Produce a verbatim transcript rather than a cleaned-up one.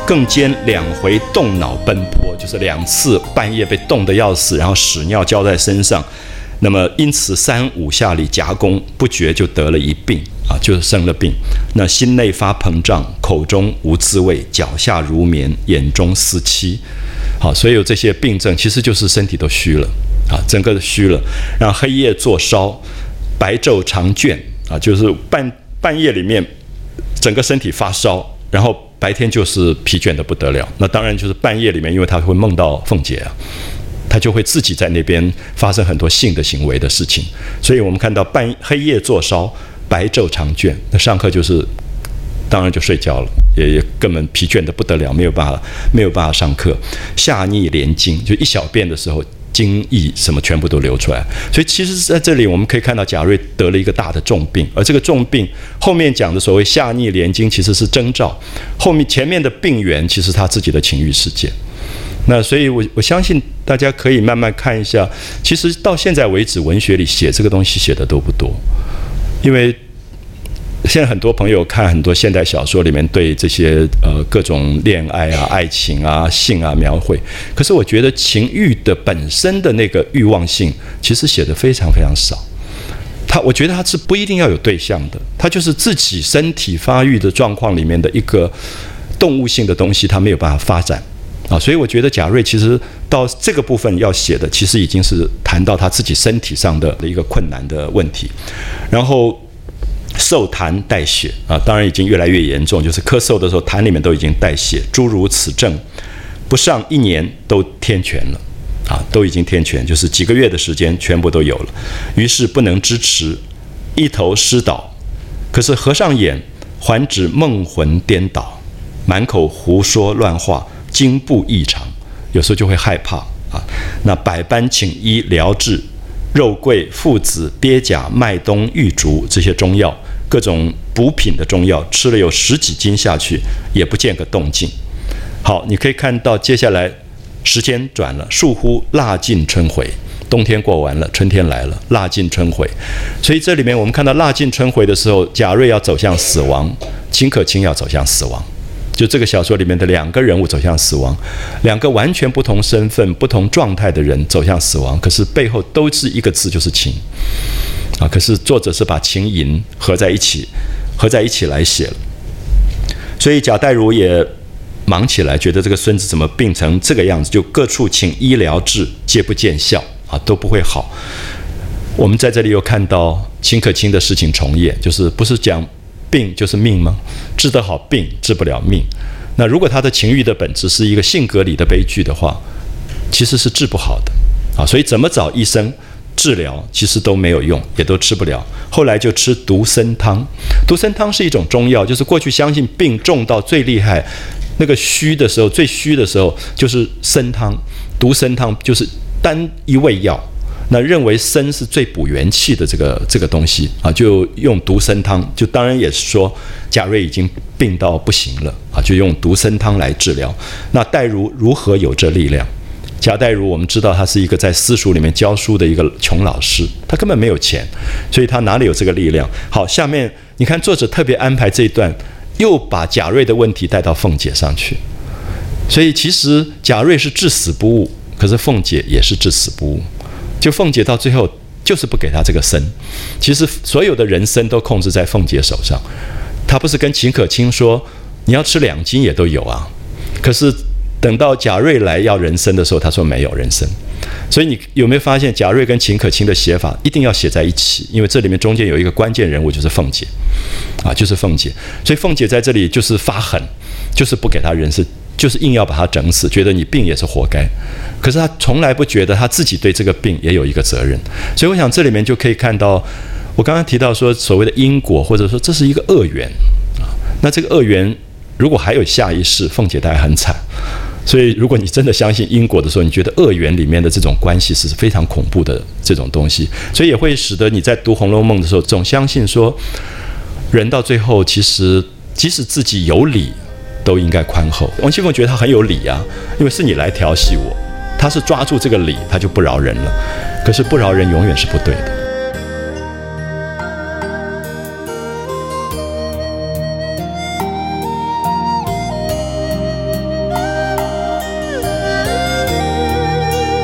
更兼两回动脑奔波，就是两次半夜被冻得要死，然后屎尿浇在身上。那么因此三五下里夹攻，不觉就得了一病啊，就是生了病。那心内发膨胀，口中无滋味，脚下如棉，眼中思妻。好，所以有这些病症，其实就是身体都虚了啊，整个虚了。然后黑夜作烧，白昼常倦啊，就是半半夜里面整个身体发烧，然后白天就是疲倦的不得了。那当然就是半夜里面，因为他会梦到凤姐啊。他就会自己在那边发生很多性的行为的事情，所以我们看到半黑夜作烧，白昼常倦。那上课就是当然就睡觉了，也也根本疲倦的不得了，没有办法没有办法上课。下逆连经，就一小便的时候，精液什么全部都流出来。所以其实在这里我们可以看到贾瑞得了一个大的重病，而这个重病后面讲的所谓下逆连经其实是征兆，后面前面的病源其实他自己的情欲世界。那所以我，我我相信大家可以慢慢看一下。其实到现在为止，文学里写这个东西写的都不多，因为现在很多朋友看很多现代小说里面对这些呃各种恋爱啊、爱情啊、性啊描绘，可是我觉得情欲的本身的那个欲望性，其实写的非常非常少。他我觉得他是不一定要有对象的，他就是自己身体发育的状况里面的一个动物性的东西，他没有办法发展。啊，所以我觉得贾瑞其实到这个部分要写的，其实已经是谈到他自己身体上的一个困难的问题。然后受痰带血啊，当然已经越来越严重，就是咳嗽的时候痰里面都已经带血，诸如此症，不上一年都天全了啊，都已经天全，就是几个月的时间全部都有了。于是不能支持，一头失倒。可是合上眼，还指梦魂颠倒，满口胡说乱话。惊怖异常，有时候就会害怕啊。那百般请医疗治，肉桂、附子、鳖甲、麦冬、玉竹这些中药，各种补品的中药，吃了有十几斤下去，也不见个动静。好，你可以看到接下来时间转了，倏忽腊尽春回，冬天过完了，春天来了，腊尽春回。所以这里面我们看到腊尽春回的时候，贾瑞要走向死亡，秦可卿要走向死亡。就这个小说里面的两个人物走向死亡，两个完全不同身份、不同状态的人走向死亡，可是背后都是一个字，就是情啊。可是作者是把情淫合在一起，合在一起来写了。所以贾代儒也忙起来，觉得这个孙子怎么病成这个样子，就各处请医疗治，皆不见效啊，都不会好。我们在这里又看到秦可卿的事情重演，就是不是讲病就是命吗？治得好病，治不了命。那如果他的情欲的本质是一个性格里的悲剧的话，其实是治不好的啊。所以怎么找医生治疗，其实都没有用，也都吃不了。后来就吃独参汤。独参汤是一种中药，就是过去相信病重到最厉害，那个虚的时候，最虚的时候就是参汤。独参汤就是单一味药。那认为参是最补元气的这个这个东西啊，就用独参汤，就当然也是说贾瑞已经病到不行了啊，就用独参汤来治疗。那代儒如何有这力量？贾代儒我们知道他是一个在私塾里面教书的一个穷老师，他根本没有钱，所以他哪里有这个力量？好，下面你看作者特别安排这一段，又把贾瑞的问题带到凤姐上去。所以其实贾瑞是至死不悟，可是凤姐也是至死不悟。就凤姐到最后就是不给他这个参，其实所有的人参都控制在凤姐手上。她不是跟秦可卿说你要吃两斤也都有啊，可是等到贾瑞来要人参的时候，他说没有人参。所以你有没有发现贾瑞跟秦可卿的写法一定要写在一起？因为这里面中间有一个关键人物就是凤姐啊，就是凤姐。所以凤姐在这里就是发狠，就是不给他人参，就是硬要把他整死，觉得你病也是活该。可是他从来不觉得他自己对这个病也有一个责任。所以我想这里面就可以看到，我刚刚提到说所谓的因果，或者说这是一个恶缘啊。那这个恶缘如果还有下一世，凤姐大概很惨。所以如果你真的相信因果的时候，你觉得恶缘里面的这种关系是非常恐怖的这种东西，所以也会使得你在读《红楼梦》的时候总相信说，人到最后其实即使自己有理都应该宽厚。王熙凤觉得他很有理啊，因为是你来调戏我，他是抓住这个理他就不饶人了，可是不饶人永远是不对的。